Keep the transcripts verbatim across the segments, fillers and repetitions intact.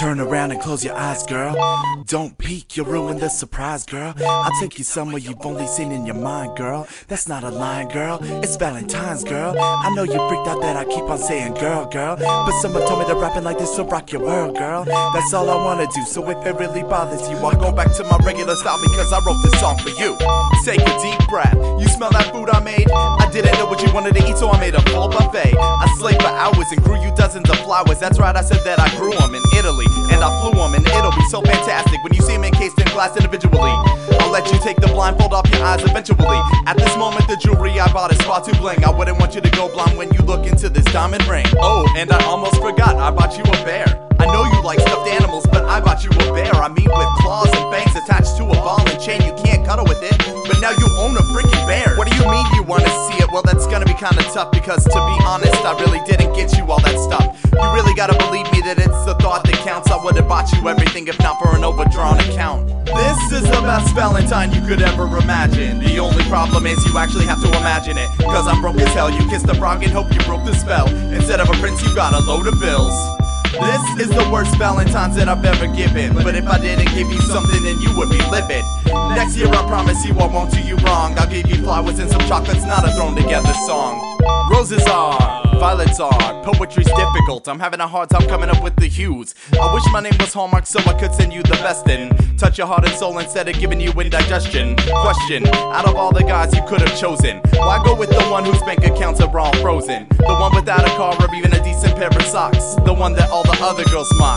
Turn around and close your eyes, girl. Don't peek, you'll ruin the surprise, girl. I'll take you somewhere you've only seen in your mind, girl. That's not a line, girl. It's Valentine's, girl. I know you freaked out that I keep on saying girl, girl, but someone told me to rapping like this will rock your world, girl. That's all I wanna do, so if it really bothers you, I'll go back to my regular style because I wrote this song for you. Take a deep breath. You smell that food I made? I didn't know what you wanted to eat, so I made a full buffet. I slaved for hours and grew you dozens of flowers. That's right, I said that I grew them in Italy, and I flew them, and it'll be so fantastic when you see them encased in glass individually. I'll let you take the blindfold off your eyes eventually. At this moment, the jewelry I bought is far too bling. I wouldn't want you to go blind when you look into this diamond ring. Oh, and I almost forgot, I bought you a bear. I know you like stuffed animals, but I bought you a bear. I mean with claws and fangs attached to a ball and chain. You can't cuddle with it, but now you own a freaking bear. What do you mean you wanna see it? Well, that's gonna be kinda tough, because to be honest, I really didn't get you all that stuff. You really gotta believe me that it's the thought that counts. I would've bought you everything if not for an overdrawn account. This is the best Valentine you could ever imagine. The only problem is you actually have to imagine it, cause I'm broke as hell. You kissed a frog and hope you broke the spell. Instead of a prince, you got a load of bills. This is the worst Valentine's that I've ever given, but if I didn't give you something, then you would be livid. Next year I promise you I won't do you wrong. I'll give you flowers and some chocolates, not a thrown together song. Roses are, violets are, poetry's difficult. I'm having a hard time coming up with the hues. I wish my name was Hallmark so I could send you the best in. Touch your heart and soul instead of giving you indigestion. Question, out of all the guys you could have chosen, why go with the one whose bank accounts are all frozen? The one without a car or even a decent pair of socks, the one that all the other girls mock.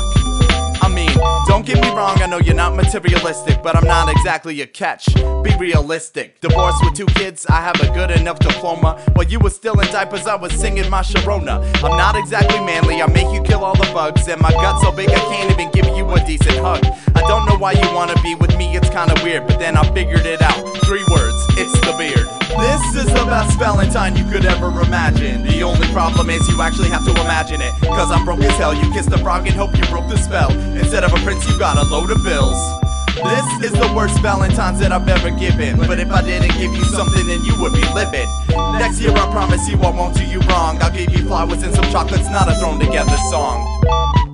I mean, don't get me wrong, I know you're not materialistic, but I'm not exactly a catch. Be realistic. Divorced with two kids, I have a good enough diploma. While you were still in diapers, I was singing my Sharona. I'm not exactly manly, I make you kill all the bugs, and my gut's so big I can't even give you a decent hug. I don't know why you wanna be with me, it's kinda weird, but then I figured it out. Three words, it's the beard. This is the best Valentine you could ever imagine. The only problem is you actually have to imagine it, cause I'm broke as hell. You kissed a frog and hope you broke the spell. Instead of a prince, you got a load of bills. This is the worst Valentine's that I've ever given, but if I didn't give you something, then you would be livid. Next year I promise you I won't do you wrong. I'll give you flowers and some chocolates, not a thrown together song.